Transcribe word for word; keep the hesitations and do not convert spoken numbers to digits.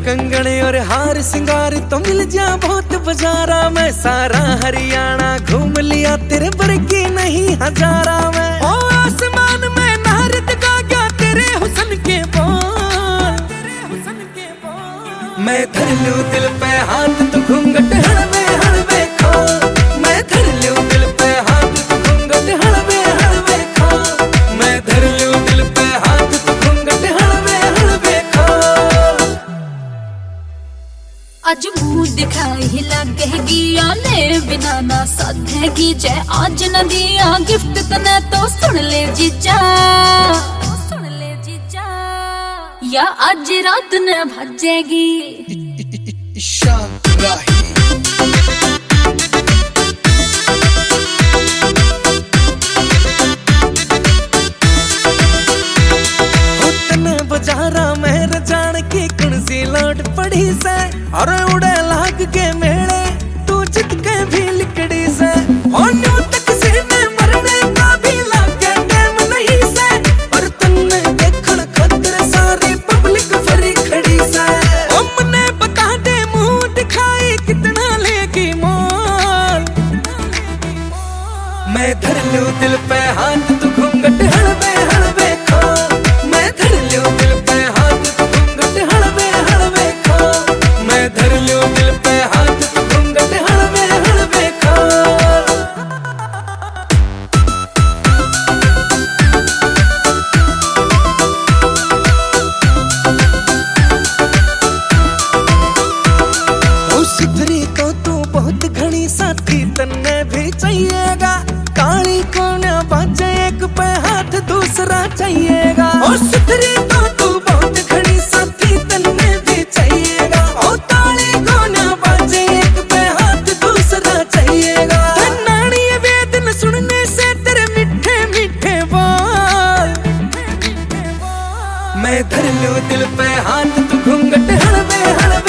कंगन और हार सिंगार तो मिल जा बहुत बाजारा में। सारा हरियाणा घूम लिया तेरे वर्गी नहीं हजारा में। ओ आसमान में नारद गा गया तेरे हुस्न के बोल, मैं धर लूं दिल पे हाथ तू घूंघट हड़वे हड़वे खो। मैं धर लूं दिल पे हाथ तू घूंघट हड़वे हड़वे खो। मैं धर लूं दिल पे हाथ तू घूंघट हड़वे हड़वे खो। आज मुंह दिखाई लगेगी आने बिना ना साधेगी जय आज न दिया गिफ्ट तने तो सुन ले जीजा, सुन ले जीजा या आज रात न भजेगी। बजारा मेहर जान की कुणसी लौट पड़ी से और उड़े लाग के मेले तू जित के भी लिकड़ी से। होन्यू तक से मैं मरने का भी लागे टाइम नहीं से और तन्ने देखण खातिर सारी पब्लिक फरी खड़ी से। ओ मने बता दे मुंह दिखाई कितना लेगी मोल। मैं धर लूं दिल पे हाथ तू घूंघट हड़वे हड़वे खो। मैं धर लूं दिल पे हाथ तू घूंघट हड़वे हड़वे खो। मैं धर लूं दिल पे हाथ तू घूंघट हड़वे हड़वे खो। ओ सुधरी तो तू बहुत घनी साथी तन्ने भी चाहिएगा। काली कोना बाजे एक पे हाथ दूसरा चाहिएगा। ओ सुधरी तो तू बहुत घनी साथी तन्ने भी चाहिएगा। ओ काली कोना बाजे एक पे हाथ दूसरा चाहिएगा। नानी ये वेदन सुनने से तेरे मीठे मीठे बोल। मैं धर लूं दिल पे हाथ तू घूंघट हड़वे हड़वे